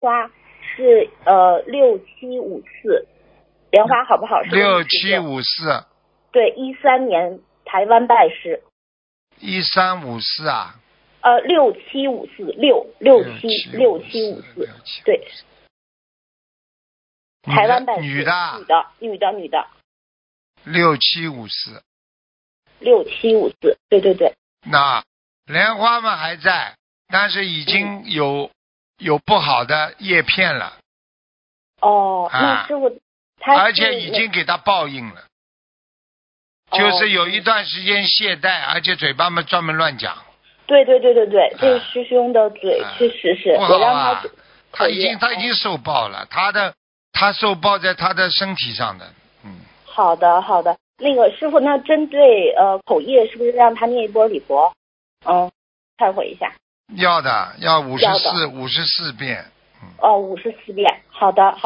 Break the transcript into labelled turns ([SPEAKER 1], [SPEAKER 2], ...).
[SPEAKER 1] 花是6754，莲花好不好？是
[SPEAKER 2] 6754。
[SPEAKER 1] 对，13年台湾拜师。
[SPEAKER 2] 1354啊
[SPEAKER 1] ？6754，6754，对。台湾拜师。
[SPEAKER 2] 女的。6754。
[SPEAKER 1] 对对对。
[SPEAKER 2] 那莲花嘛还在，但是已经有不好的叶片了。
[SPEAKER 1] 哦，那师傅
[SPEAKER 2] 而且已经给他报应了。就是有一段时间懈怠，而且嘴巴嘛专门乱讲。
[SPEAKER 1] 对，这师兄的嘴确实是，
[SPEAKER 2] 不好
[SPEAKER 1] 我让他
[SPEAKER 2] 他已经受报了，他受报在他的身体上的。
[SPEAKER 1] 好的，那个师傅，那针对口业是不是让他念一波礼佛？忏悔一下。
[SPEAKER 2] 要54遍。
[SPEAKER 1] 54遍，好的。